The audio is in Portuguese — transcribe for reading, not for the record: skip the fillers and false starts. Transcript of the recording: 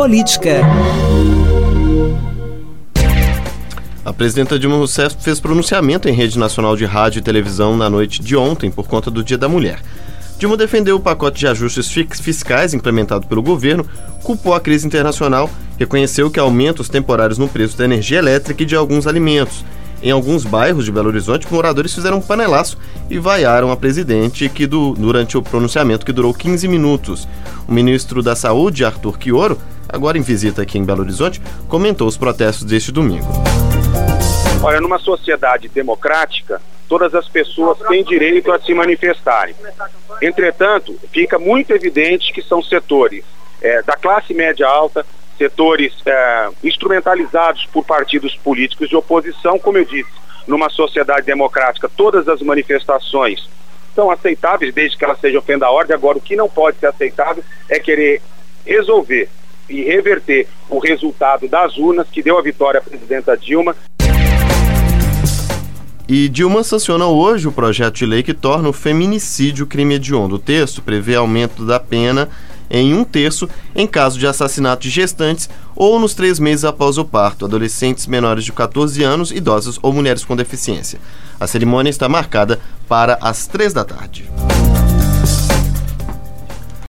política. A presidenta Dilma Rousseff fez pronunciamento em rede nacional de rádio e televisão na noite de ontem por conta do Dia da Mulher. Dilma defendeu o pacote de ajustes fiscais implementado pelo governo, culpou a crise internacional, reconheceu que há aumentos temporários no preço da energia elétrica e de alguns alimentos. Em alguns bairros de Belo Horizonte, moradores fizeram um panelaço e vaiaram a presidente durante o pronunciamento que durou 15 minutos. O ministro da Saúde, Arthur Quioro, agora em visita aqui em Belo Horizonte, comentou os protestos deste domingo. Olha, numa sociedade democrática, todas as pessoas têm direito a se manifestarem. Entretanto, fica muito evidente que são setores da classe média alta, setores instrumentalizados por partidos políticos de oposição. Como eu disse, numa sociedade democrática, todas as manifestações são aceitáveis, desde que elas sejam fé da ordem. Agora, o que não pode ser aceitável é querer resolver e reverter o resultado das urnas que deu a vitória à presidenta Dilma. E Dilma sanciona hoje o projeto de lei que torna o feminicídio crime hediondo. O texto prevê aumento da pena em 1/3 em caso de assassinato de gestantes ou nos 3 meses após o parto, adolescentes menores de 14 anos, idosos ou mulheres com deficiência. A cerimônia está marcada para as 3 da tarde.